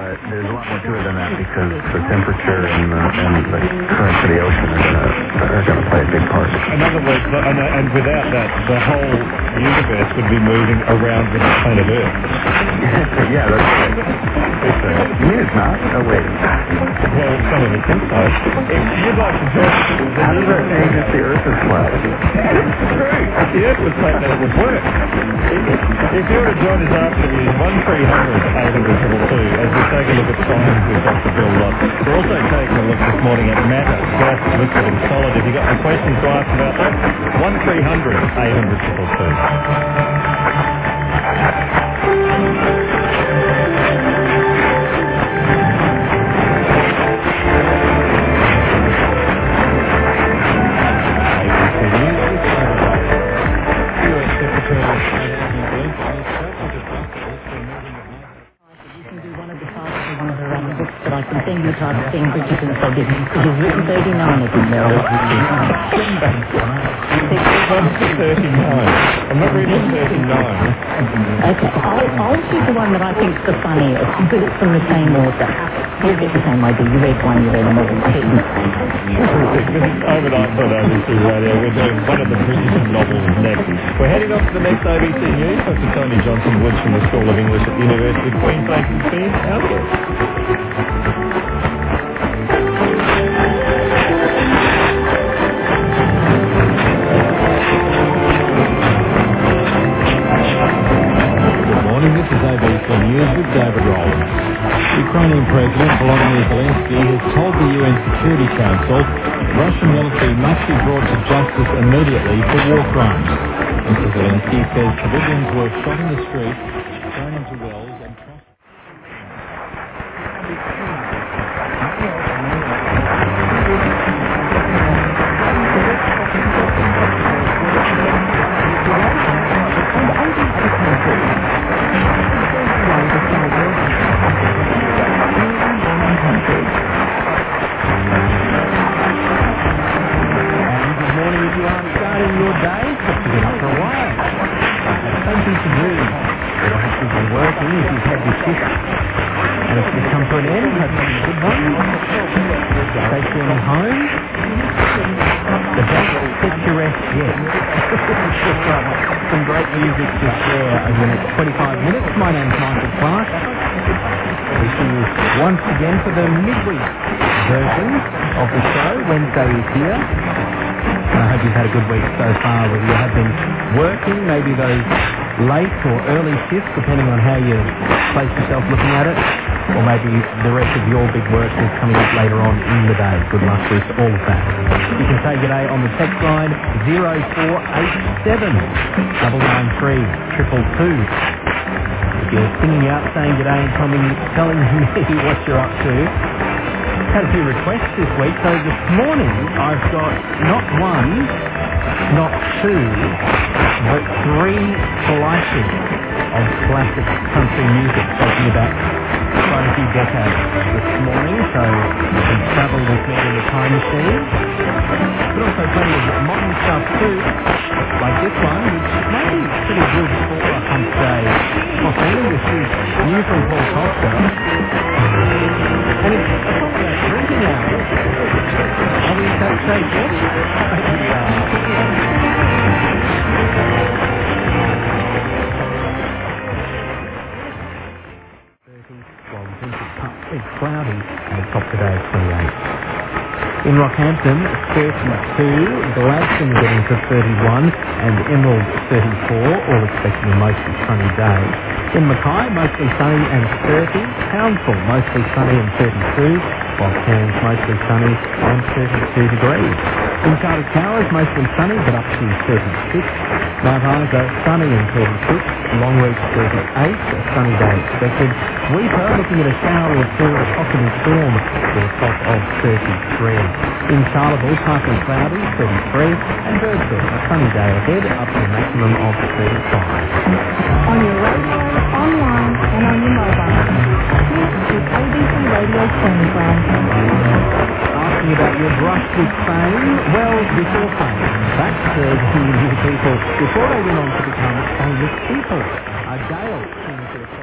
there's a lot more to it than that because the temperature and the currents of the ocean are going to play a big part. In other words, and without that, the whole universe would be moving around with the planet Earth. Yeah, that's right. You mean it's not? Oh, wait. Well, some of us think so. If you'd like to join us... How does that change if the Earth is flat? It's true. If the Earth was flat, then it would work. If you were to join us after the 1-300-800-222, as we take a look at science with Dr. Bill Lott. We're also taking a look this morning at matter, gas, liquid and solid. If you've got any questions to ask about that, 1-300-800-222. But I can send you type of thing, Bridgerton so that you've written 39 of them now. 39. I'm not reading 39. Okay, I'll choose the one that I think's the funniest, but it's from the same author. You'll get the same idea. You read one, you read another two. This is overnight on ABC Radio. We're doing one of the Bridgerton novels next. We're heading off to the next ABC News. Dr. Tony Johnson-Woods from the School of English at the University of Queensland can see us out. This is ABC News with David Rowland. Ukrainian President Volodymyr Zelensky has told the UN Security Council Russian military must be brought to justice immediately for war crimes. Mr. Zelensky says civilians were shot in the street, thrown into wells and some great music to share over the next 25 minutes. My name's Michael Clark. Wishing you once again for the midweek version of the show. Wednesday is here. And I hope you've had a good week so far, whether you have been working, maybe those late or early shifts, depending on how you place yourself looking at it, or maybe the rest of your big work is coming up later on in the day. Good luck with all of that. You can say good day on the text line 0487 993 222. If you're singing out saying good day and telling me what you're up to. Had a few requests this week, so this morning I've got not one, not two, but three slices of classic country music, talking about quite a few decades this morning, so you can travel with me to the time machine. But also plenty of modern stuff too, like this one, which might be pretty good for a hump day coffee. This is new from Paul Costa, and it's a song about drinking hours. Are we in that shape yet? Maybe we are. It's cloudy and the top today is 28. In Rockhampton, 32, Gladstone getting to 31, and Emerald 34, all expecting a mostly sunny day. In Mackay, mostly sunny and 30, Townsville, mostly sunny and 32, while Cairns, mostly sunny and 32 degrees. In Charter Towers, mostly sunny but up to 36, Mount Isa, sunny and 36, Longreach 38, a sunny day expected. Weipa looking at a shower or two, a possible storm with a top of 33. In Charleville, partly cloudy, 33, and Birdsville, a sunny day ahead, up to a maximum of 35. On your radio, online, and on your mobile. This is ABC Radio Queensland. Asking about your brush with fame. Well, before fame, that's the new people before they went on to become famous people. Dale sings it.